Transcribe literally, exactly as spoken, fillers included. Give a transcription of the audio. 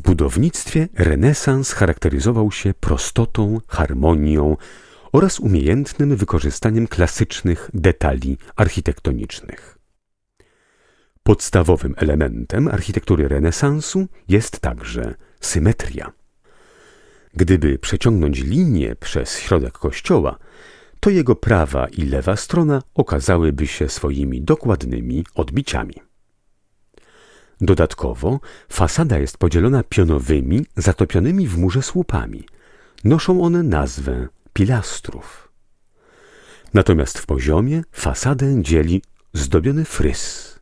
budownictwie renesans charakteryzował się prostotą, harmonią oraz umiejętnym wykorzystaniem klasycznych detali architektonicznych. Podstawowym elementem architektury renesansu jest także symetria. Gdyby przeciągnąć linię przez środek kościoła, to jego prawa i lewa strona okazałyby się swoimi dokładnymi odbiciami. Dodatkowo fasada jest podzielona pionowymi, zatopionymi w murze słupami. Noszą one nazwę pilastrów. Natomiast w poziomie fasadę dzieli zdobiony fryz.